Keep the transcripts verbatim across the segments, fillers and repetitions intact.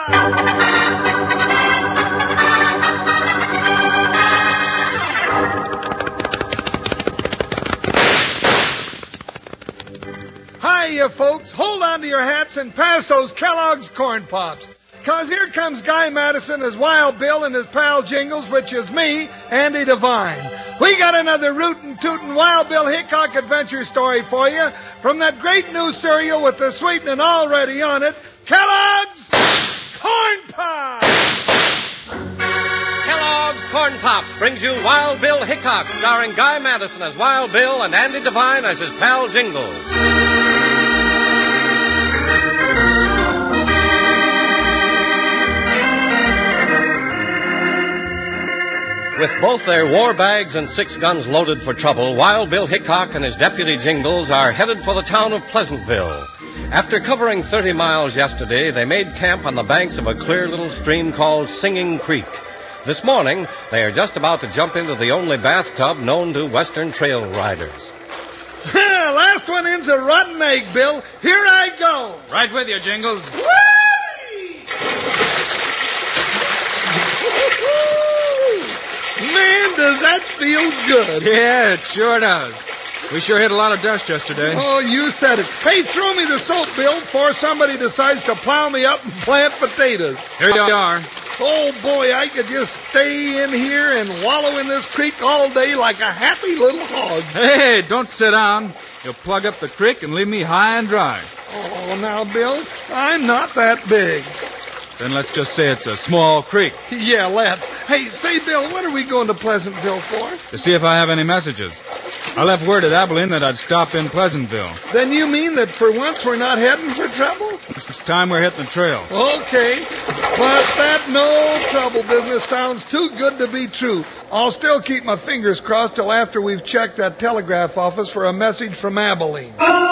Hiya, folks. Hold on to your hats and pass those Kellogg's Corn Pops. Because here comes Guy Madison as Wild Bill and his pal Jingles, which is me, Andy Devine. We got another rootin' tootin' Wild Bill Hickok adventure story for you from that great new cereal with the sweetening already on it, Kellogg's Corn Pops! Kellogg's Corn Pops brings you Wild Bill Hickok, starring Guy Madison as Wild Bill and Andy Devine as his pal Jingles. With both their war bags and six guns loaded for trouble, Wild Bill Hickok and his deputy Jingles are headed for the town of Pleasantville. After covering thirty miles yesterday, they made camp on the banks of a clear little stream called Singing Creek. This morning, they are just about to jump into the only bathtub known to Western trail riders. Last one in's a rotten egg, Bill. Here I go. Right with you, Jingles. Man, does that feel good. Yeah, it sure does. We sure hit a lot of dust yesterday. Oh, you said it. Hey, throw me the soap, Bill, before somebody decides to plow me up and plant potatoes. Here you are. Oh, boy, I could just stay in here and wallow in this creek all day like a happy little hog. Hey, don't sit down. You'll plug up the creek and leave me high and dry. Oh, now, Bill, I'm not that big. Then let's just say it's a small creek. Yeah, let's. Hey, say, Bill, what are we going to Pleasantville for? To see if I have any messages. I left word at Abilene that I'd stop in Pleasantville. Then you mean that for once we're not heading for trouble? It's time we're hitting the trail. Okay. But that no trouble business sounds too good to be true. I'll still keep my fingers crossed till after we've checked that telegraph office for a message from Abilene.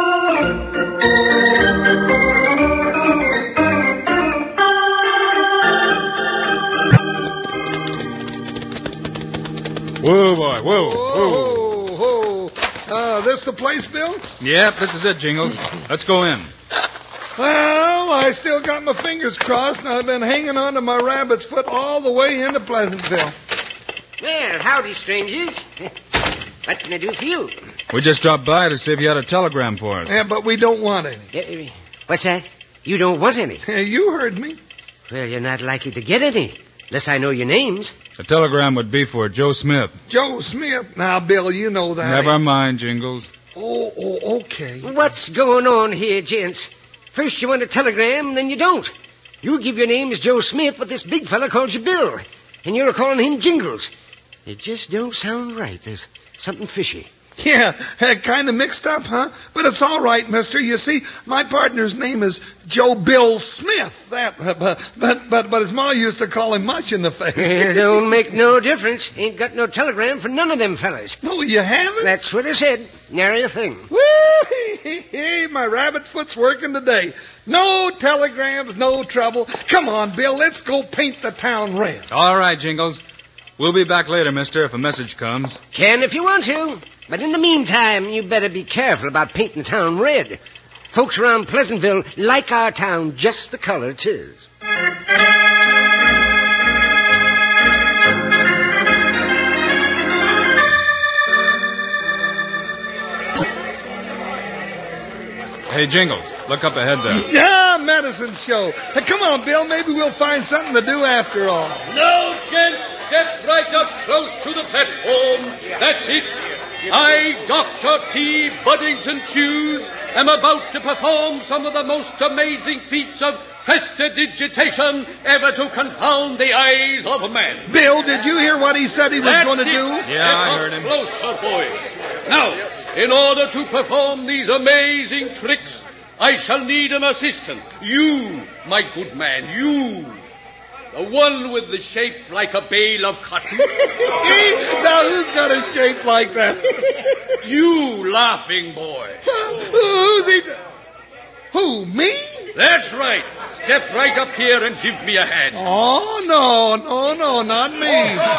Whoa, boy, whoa, whoa. Whoa, whoa. Uh, this the place, Bill? Yep, this is it, Jingles. Let's go in. Well, I still got my fingers crossed, and I've been hanging on to my rabbit's foot all the way into Pleasantville. Well, howdy, strangers. What can I do for you? We just dropped by to see if you had a telegram for us. Yeah, but we don't want any. Uh, what's that? You don't want any? Yeah, you heard me. Well, you're not likely to get any, unless I know your names. The telegram would be for Joe Smith. Joe Smith? Now, Bill, you know that. Never mind, Jingles. Oh, oh, okay. What's going on here, gents? First you want a telegram, then you don't. You give your name as Joe Smith, but this big fella calls you Bill, and you're calling him Jingles. It just don't sound right. There's something fishy. Yeah, kind of mixed up, huh? But it's all right, mister. You see, my partner's name is Joe Bill Smith. That, but, but, but, but his ma used to call him much in the face. It don't make no difference. Ain't got no telegram for none of them fellas. No, you haven't? That's what I said. Nary a thing. Woo! My rabbit foot's working today. No telegrams, no trouble. Come on, Bill, let's go paint the town red. All right, Jingles. We'll be back later, mister, if a message comes. Can if you want to. But in the meantime, you better be careful about painting the town red. Folks around Pleasantville like our town just the color it is. Hey, Jingles, look up ahead there. Yeah, medicine show. Hey, come on, Bill. Maybe we'll find something to do after all. Now, gents, step right up close to the platform. That's it. I, Doctor T. Buddington Chews, am about to perform some of the most amazing feats of prestidigitation ever to confound the eyes of man. Bill, did you hear what he said he was going to do? Yeah, Step I heard up him. closer, boys. Now, in order to perform these amazing tricks, I shall need an assistant. You, my good man, you. The one with the shape like a bale of cotton. Now, who's got a shape like that? You, laughing boy. Who's he? Who, me? That's right. Step right up here and give me a hand. Oh, no, no, no, not me.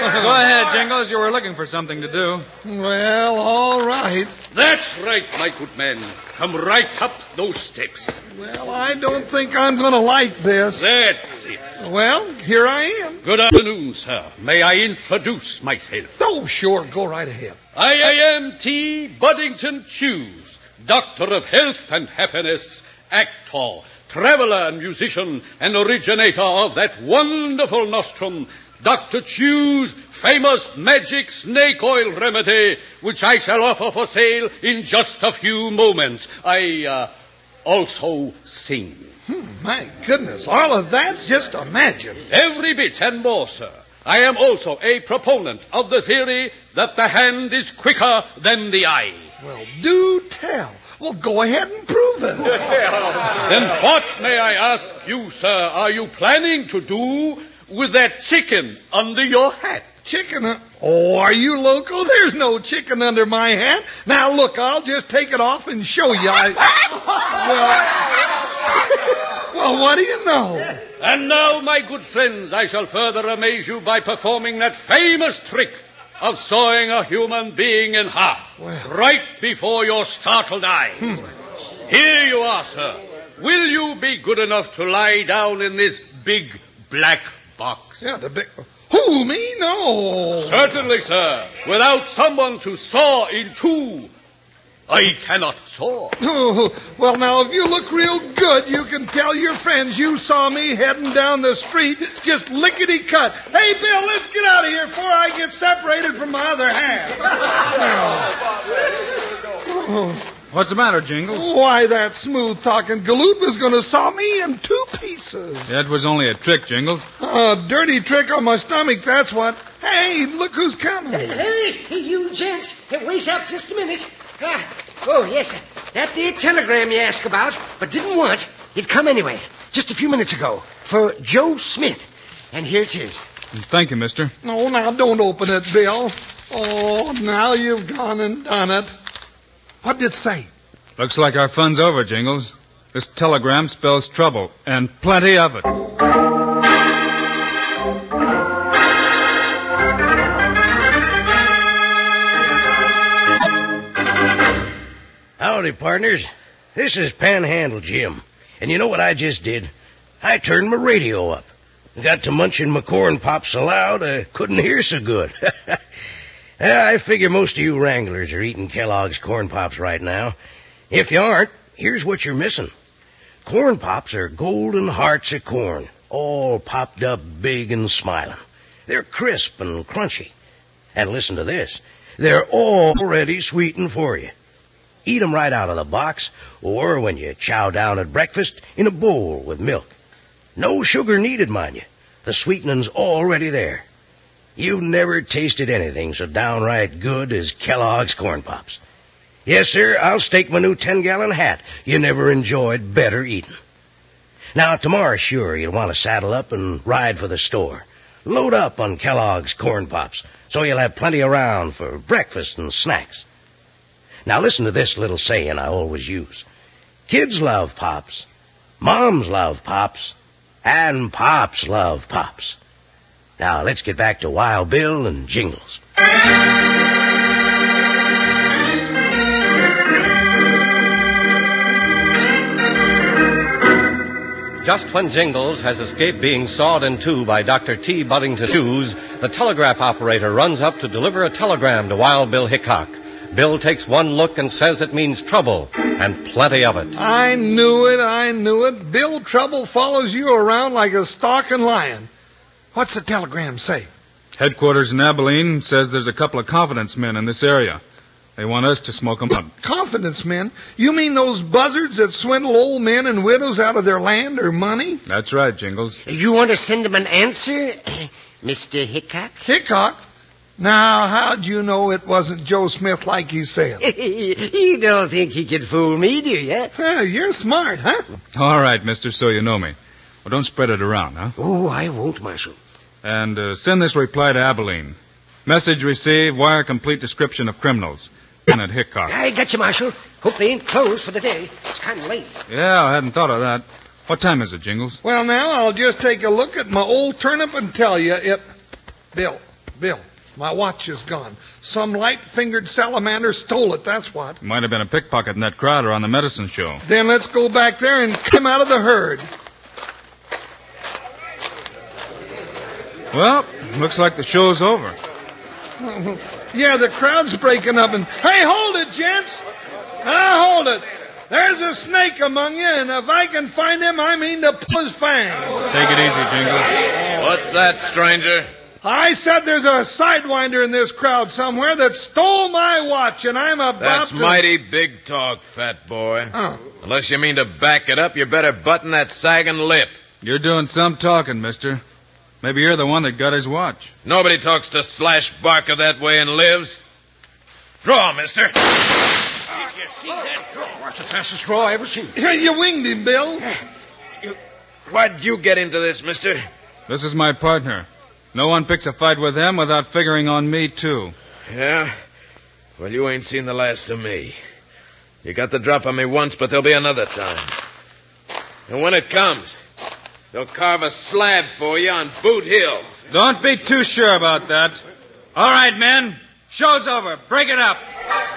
ahead, Jingles. You were looking for something to do. Well, all right. That's right, my good man. Come right up those steps. Well, I don't think I'm going to like this. That's it. Well, here I am. Good afternoon, sir. May I introduce myself? Oh, sure. Go right ahead. I am T. Buddington Chews, Doctor of Health and Happiness, actor, traveler and musician, and originator of that wonderful nostrum, Doctor Chew's famous magic snake oil remedy, which I shall offer for sale in just a few moments. I uh, also sing. Hmm, my goodness, all of that? Just imagine. Every bit and more, sir. I am also a proponent of the theory that the hand is quicker than the eye. Well, do tell. Well, go ahead and prove it. Then what, may I ask you, sir, are you planning to do with that chicken under your hat? Chicken? Uh, oh, are you loco? There's no chicken under my hat. Now, look, I'll just take it off and show you. I... well, well, what do you know? And now, my good friends, I shall further amaze you by performing that famous trick of sawing a human being in half, well. right before your startled eye. Hmm. Here you are, sir. Will you be good enough to lie down in this big black box? Yeah, the big... Who, me? No. Certainly, sir. Without someone to saw in two, I cannot saw. Oh, well, now, if you look real good, you can tell your friends you saw me heading down the street just lickety-cut. Hey, Bill, let's get out of here before I get separated from my other hand. Oh. What's the matter, Jingles? Why, that smooth-talking galoot was going to saw me in two pieces. That was only a trick, Jingles. A dirty trick on my stomach, that's what. Hey, look who's coming. Hey, hey, you gents. Hey, wait up just a minute. Ah, oh, yes, that there telegram you asked about, but didn't want, it come anyway, just a few minutes ago, for Joe Smith. And here it is. Thank you, mister. No, now, don't open it, Bill. Oh, now you've gone and done it. What did it say? Looks like our fun's over, Jingles. This telegram spells trouble, and plenty of it. Howdy, partners. This is Panhandle Jim. And you know what I just did? I turned my radio up. Got to munching my corn pops so loud I couldn't hear so good. I figure most of you wranglers are eating Kellogg's Corn Pops right now. If you aren't, here's what you're missing. Corn Pops are golden hearts of corn, all popped up big and smiling. They're crisp and crunchy. And listen to this. They're already sweetened for you. Eat 'em right out of the box, or when you chow down at breakfast, in a bowl with milk. No sugar needed, mind you. The sweetening's already there. You've never tasted anything so downright good as Kellogg's Corn Pops. Yes, sir, I'll stake my new ten-gallon hat you never enjoyed better eating. Now, tomorrow, sure, you'll want to saddle up and ride for the store. Load up on Kellogg's Corn Pops, so you'll have plenty around for breakfast and snacks. Now, listen to this little saying I always use. Kids love Pops, moms love Pops, and Pops love Pops. Now, let's get back to Wild Bill and Jingles. Just when Jingles has escaped being sawed in two by Doctor T. Buddington Chews, the telegraph operator runs up to deliver a telegram to Wild Bill Hickok. Bill takes one look and says it means trouble, and plenty of it. I knew it, I knew it. Bill Trouble follows you around like a stalking lion. What's the telegram say? Headquarters in Abilene says there's a couple of confidence men in this area. They want us to smoke 'em up. Confidence men? You mean those buzzards that swindle old men and widows out of their land or money? That's right, Jingles. You want to send him an answer, Mister Hickok? Hickok? Now, how'd you know it wasn't Joe Smith like you said? You don't think he could fool me, do you? Huh, you're smart, huh? All right, mister, so you know me. Well, don't spread it around, huh? Oh, I won't, Marshal. And uh, send this reply to Abilene. Message received, wire complete description of criminals. Lieutenant Hickok. I got you, Marshal. Hope they ain't closed for the day. It's kind of late. Yeah, I hadn't thought of that. What time is it, Jingles? Well, now, I'll just take a look at my old turnip and tell you it... Bill, Bill, my watch is gone. Some light-fingered salamander stole it, that's what. Might have been a pickpocket in that crowd or on the medicine show. Then let's go back there and come out of the herd. Well, looks like the show's over. Yeah, the crowd's breaking up and... Hey, hold it, gents! Now hold it! There's a snake among you, and if I can find him, I mean to pull his fangs. Take it easy, Jingles. What's that, stranger? I said there's a sidewinder in this crowd somewhere that stole my watch, and I'm about That's to... That's mighty big talk, fat boy. Oh. Unless you mean to back it up, you better button that sagging lip. You're doing some talking, mister. Maybe you're the one that got his watch. Nobody talks to Slash Barker that way and lives. Draw, mister. Did you see that draw? That's the fastest draw I ever seen. You winged him, Bill. You, why'd you get into this, mister? This is my partner. No one picks a fight with him without figuring on me, too. Yeah? Well, you ain't seen the last of me. You got the drop on me once, but there'll be another time. And when it comes, they'll carve a slab for you on Boot Hill. Don't be too sure about that. All right, men. Show's over. Break it up.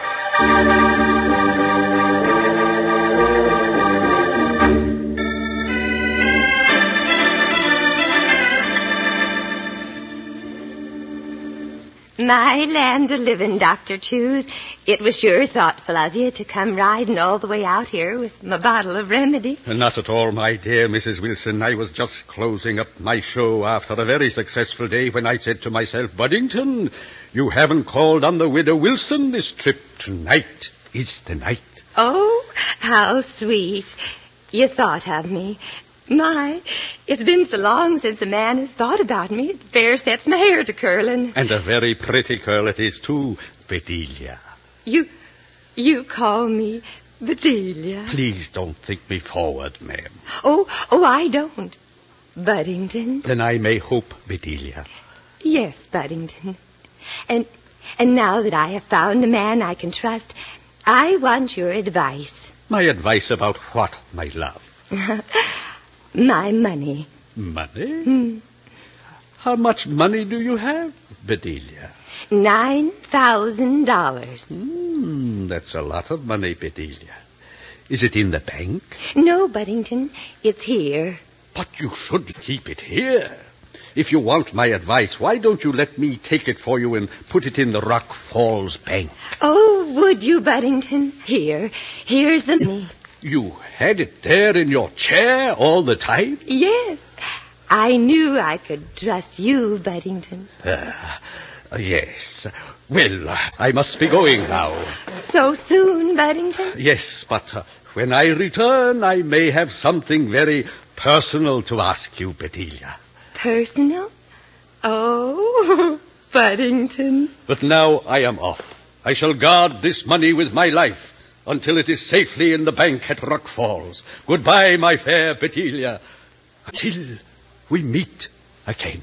My land of living, Doctor Chews. It was sure thoughtful of you to come riding all the way out here with my bottle of remedy. Not at all, my dear Missus Wilson. I was just closing up my show after a very successful day when I said to myself, Buddington, you haven't called on the widow Wilson this trip. Tonight is the night. Oh, how sweet. You thought of me. My, it's been so long since a man has thought about me. It fair sets my hair to curling. And a very pretty curl it is, too, Bedelia. You, you call me Bedelia? Please don't think me forward, ma'am. Oh, oh, I don't. Buddington. Then I may hope, Bedelia. Yes, Buddington. And, and now that I have found a man I can trust, I want your advice. My advice about what, my love? My money. Money? Hmm. How much money do you have, Bedelia? Nine thousand dollars. Hmm, that's a lot of money, Bedelia. Is it in the bank? No, Buddington. It's here. But you should keep it here. If you want my advice, why don't you let me take it for you and put it in the Rock Falls Bank? Oh, would you, Buddington? Here. Here's the money. You had it there in your chair all the time? Yes. I knew I could trust you, Buddington. Uh, yes. Well, uh, I must be going now. So soon, Buddington? Yes, but uh, when I return, I may have something very personal to ask you, Bedelia. Personal? Oh, Buddington. But now I am off. I shall guard this money with my life until it is safely in the bank at Rock Falls. Goodbye, my fair Bedelia, until we meet again.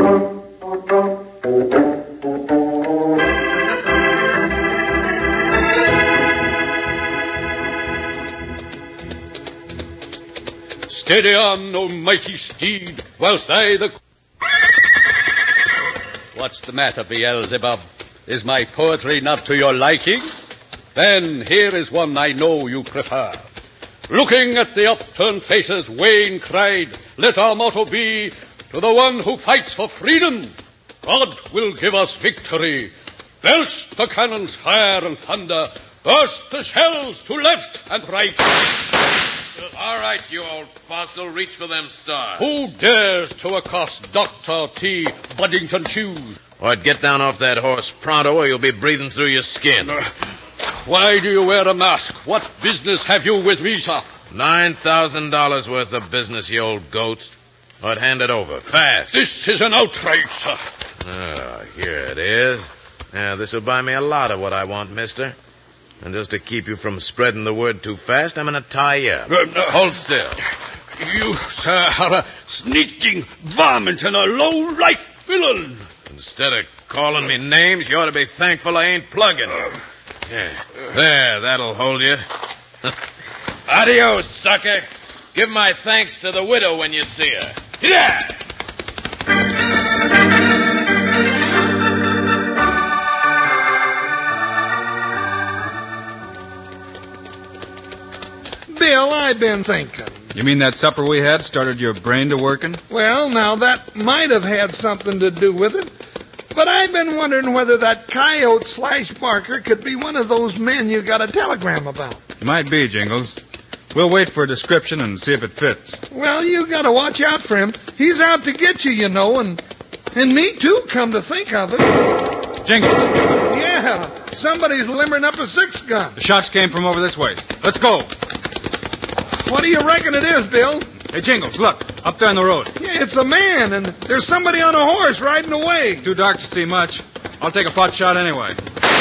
Steady on, O mighty steed, whilst I the... What's the matter, Beelzebub? Is my poetry not to your liking? Then here is one I know you prefer. Looking at the upturned faces, Wayne cried, let our motto be, to the one who fights for freedom, God will give us victory. Belch the cannon's fire and thunder, burst the shells to left and right. All right, you old fossil, reach for them stars. Who dares to accost Doctor T. Buddington Chews? Or get down off that horse pronto or you'll be breathing through your skin. Uh, why do you wear a mask? What business have you with me, sir? Nine thousand dollars worth of business, you old goat. I'd hand it over, fast. This is an outrage, sir. Oh, here it is. Now, this'll buy me a lot of what I want, mister. And just to keep you from spreading the word too fast, I'm going to tie you up. Uh, uh, Hold still. You, sir, are a sneaking varmint and a low-life villain. Instead of calling me names, you ought to be thankful I ain't plugging. Yeah. There, that'll hold you. Adios, sucker. Give my thanks to the widow when you see her. Yeah! I been thinking. You mean that supper we had started your brain to working? Well, now, that might have had something to do with it. But I've been wondering whether that coyote slash Barker could be one of those men you got a telegram about. Might be, Jingles. We'll wait for a description and see if it fits. Well, you got to watch out for him. He's out to get you, you know, and and me too, come to think of it. Jingles. Yeah, somebody's limbering up a six-gun. The shots came from over this way. Let's go. What do you reckon it is, Bill? Hey, Jingles, look, up there on the road. Yeah, it's a man, and there's somebody on a horse riding away. Too dark to see much. I'll take a pot shot anyway.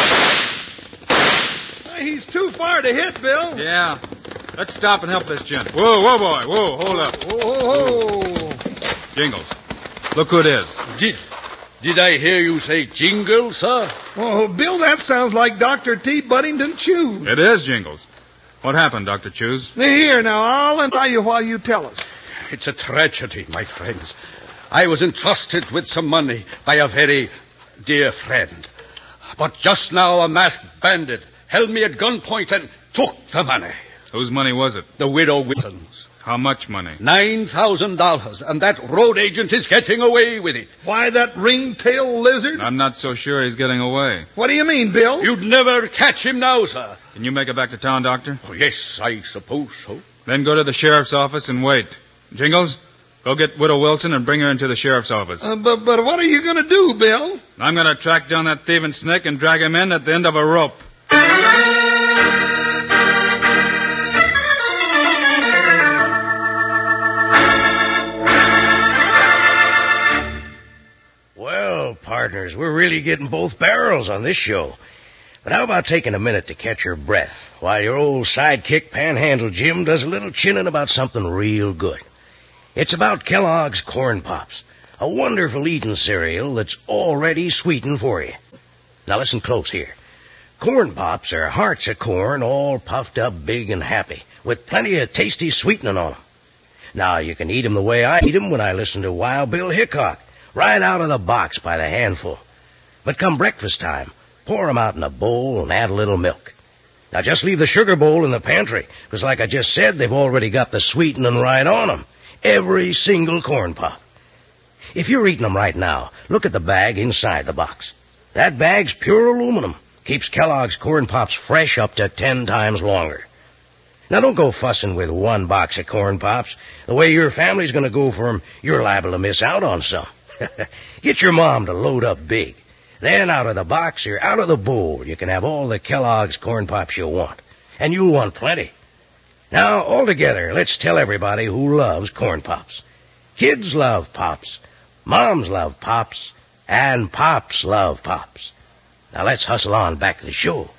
He's too far to hit, Bill. Yeah. Let's stop and help this gent. Whoa, whoa, boy. Whoa, hold up. Whoa, whoa, whoa. Jingles, look who it is. Did, did I hear you say Jingles, sir? Oh, Bill, that sounds like Doctor T. Buddington Chews. It is, Jingles. What happened, Doctor Chews? Here, now, I'll tell you while you tell us. It's a tragedy, my friends. I was entrusted with some money by a very dear friend. But just now a masked bandit held me at gunpoint and took the money. Whose money was it? The widow Wilson's. How much money? Nine thousand dollars, and that road agent is getting away with it. Why, that ring-tailed lizard? I'm not so sure he's getting away. What do you mean, Bill? You'd never catch him now, sir. Can you make it back to town, Doctor? Oh, yes, I suppose so. Then go to the sheriff's office and wait. Jingles, go get Widow Wilson and bring her into the sheriff's office. Uh, but, but what are you going to do, Bill? I'm going to track down that thieving snake and drag him in at the end of a rope. Well, partners, we're really getting both barrels on this show. But how about taking a minute to catch your breath while your old sidekick Panhandle Jim does a little chinning about something real good? It's about Kellogg's Corn Pops, a wonderful eating cereal that's already sweetened for you. Now listen close here. Corn Pops are hearts of corn all puffed up big and happy, with plenty of tasty sweetening on them. Now you can eat 'em the way I eat 'em when I listen to Wild Bill Hickok, right out of the box by the handful. But come breakfast time, pour 'em out in a bowl and add a little milk. Now just leave the sugar bowl in the pantry, because like I just said, they've already got the sweetening right on 'em. Every single corn pop. If you're eating 'em right now, look at the bag inside the box. That bag's pure aluminum. Keeps Kellogg's Corn Pops fresh up to ten times longer. Now don't go fussing with one box of Corn Pops. The way your family's going to go for 'em, you're liable to miss out on some. Get your mom to load up big. Then out of the box or out of the bowl, you can have all the Kellogg's Corn Pops you want. And you want plenty. Now, all together, let's tell everybody who loves Corn Pops. Kids love Pops. Moms love Pops. And Pops love Pops. Now let's hustle on back to the show.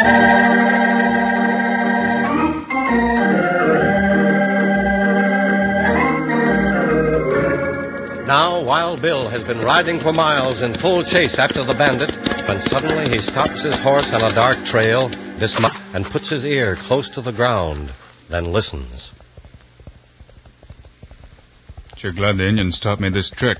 Now, Wild Bill has been riding for miles in full chase after the bandit, when suddenly he stops his horse on a dark trail, dismounts, and puts his ear close to the ground, then listens. Sure glad the Indians taught me this trick.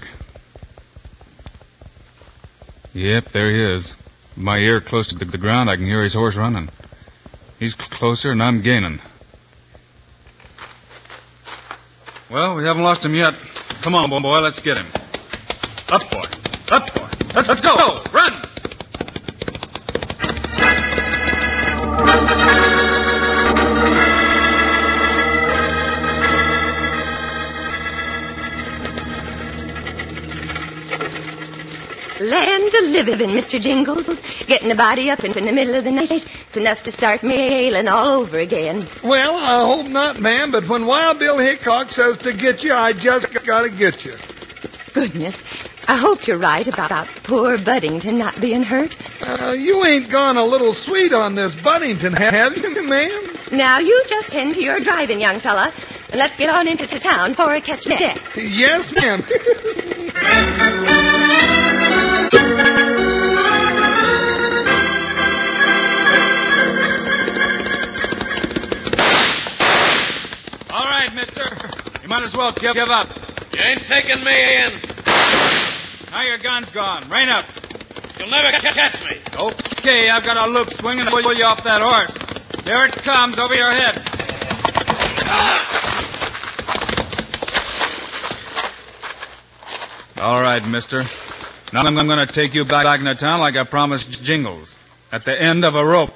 Yep, there he is. With my ear close to the ground, I can hear his horse running. He's closer, and I'm gaining. Well, we haven't lost him yet. Come on, boy, let's get him. Up, boy. Up, boy. Let's, let's go. go. Run! Land to live in, Mister Jingles. Getting a body up in the middle of the night, it's enough to start me ailing all over again. Well, I hope not, ma'am, but when Wild Bill Hickok says to get you, I just gotta get you. Goodness, I hope you're right about, about poor Buddington not being hurt. Uh, you ain't gone a little sweet on this Buddington, have you, ma'am? Now, you just tend to your driving, young fella, and let's get on into town before I catch my death. Yes, ma'am. All right, mister. You might as well give, give up. You ain't taking me in. Now your gun's gone. Rein up. You'll never catch me. Okay, I've got a loop swinging to pull you off that horse. There it comes over your head. Ah! All right, mister. Now I'm going to take you back into town like I promised Jingles, at the end of a rope.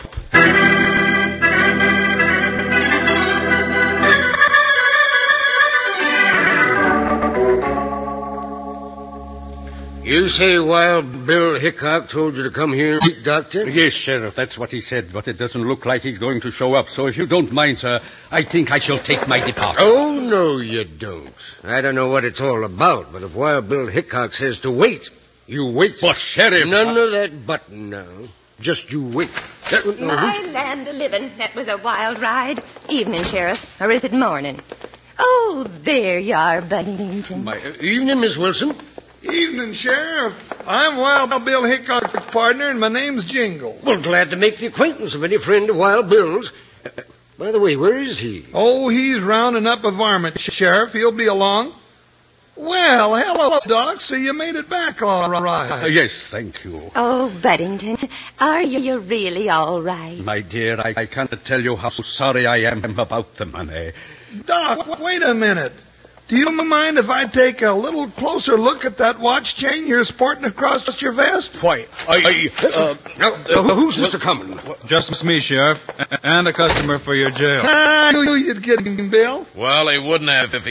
You say Wild Bill Hickok told you to come here, Doctor? Yes, Sheriff, that's what he said, but it doesn't look like he's going to show up. So if you don't mind, sir, I think I shall take my departure. Oh, no, you don't. I don't know what it's all about, but if Wild Bill Hickok says to wait, you wait. But, Sheriff... None of that button now. Just you wait. My land a-living. That was a wild ride. Evening, Sheriff. Or is it morning? Oh, there you are, Buddington. My, uh, evening, Miss Wilson. Evening, Sheriff. I'm Wild Bill Hickok's partner, and my name's Jingle. Well, glad to make the acquaintance of any friend of Wild Bill's. Uh, by the way, where is he? Oh, he's rounding up a varmint, Sheriff. He'll be along. Well, hello, Doc. So you made it back all right. Uh, yes, thank you. Oh, Buddington, are you you're really all right? My dear, I, I can't tell you how sorry I am about the money. Doc, wait a minute. Do you mind if I take a little closer look at that watch chain you're sporting across your vest? Why, I... Uh, now, uh, who's this a-coming? Just me, Sheriff, and a customer for your jail. I knew you'd get him, Bill. Well, he wouldn't have if he...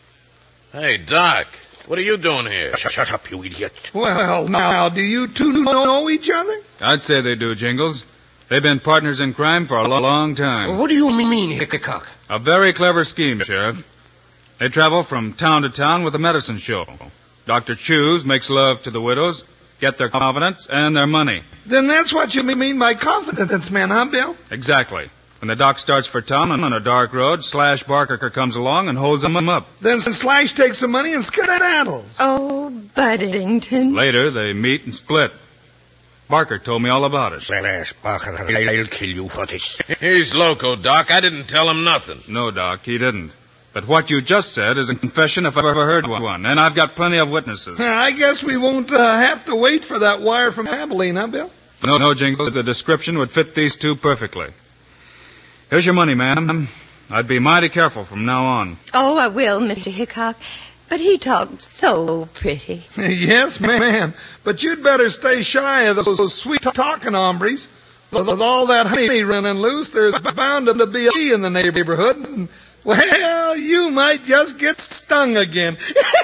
Hey, Doc, what are you doing here? Shut, shut up, you idiot. Well, now, do you two know each other? I'd say they do, Jingles. They've been partners in crime for a lo- long time. Well, what do you mean, Hickok? A very clever scheme, Sheriff. They travel from town to town with a medicine show. Doctor Chews makes love to the widows, get their confidence and their money. Then that's what you mean by confidence, man, huh, Bill? Exactly. When the doc starts for town on a dark road, Slash Barker comes along and holds them up. Then Slash takes the money and skedaddles. Oh, Buddington. Later, they meet and split. Barker told me all about it. Slash Barker, I'll kill you for this. He's loco, Doc. I didn't tell him nothing. No, Doc, he didn't. But what you just said is a confession if I've ever heard one, and I've got plenty of witnesses. I guess we won't uh, have to wait for that wire from Abilene, huh, Bill? No, no, Jingles, the description would fit these two perfectly. Here's your money, ma'am. I'd be mighty careful from now on. Oh, I will, Mister Hickok. But he talked so pretty. Yes, ma'am. But you'd better stay shy of those, those sweet-talking hombres. With all that honey running loose, there's bound to be a bee in the neighborhood. And, well, you might just get stung again.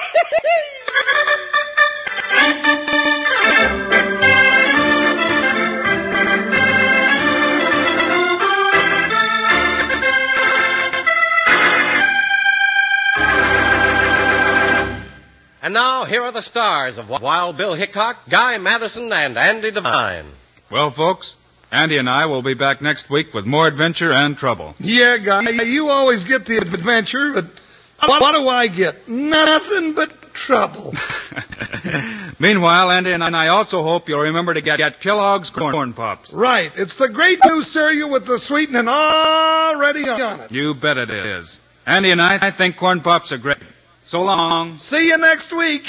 And now, here are the stars of Wild Bill Hickok, Guy Madison, and Andy Devine. Well, folks, Andy and I will be back next week with more adventure and trouble. Yeah, Guy, you always get the adventure, but what, what do I get? Nothing but trouble. Meanwhile, Andy and I also hope you'll remember to get, get Kellogg's Corn Pops. Right. It's the great new cereal with the sweetening already on it. You bet it is. Andy and I, I think Corn Pops are great. So long. See you next week.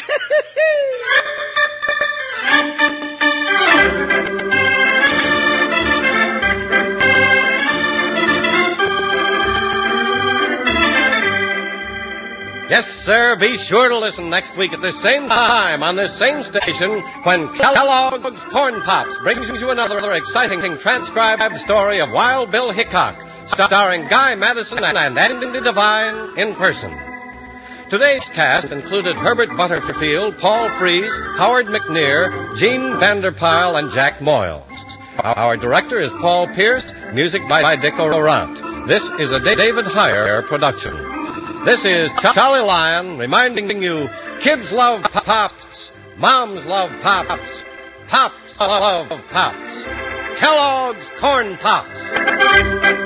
Yes, sir, be sure to listen next week at this same time on this same station when Kellogg's Corn Pops brings you another exciting transcribed story of Wild Bill Hickok, starring Guy Madison and Andy Devine in person. Today's cast included Herbert Butterfield, Paul Frees, Howard McNear, Gene Vanderpyle, and Jack Moyles. Our director is Paul Pierce, music by Dick Orant. This is a David Heyer production. This is Charlie Lyon reminding you, kids love Pops, moms love Pops, Pops love Pops. Kellogg's Corn Pops.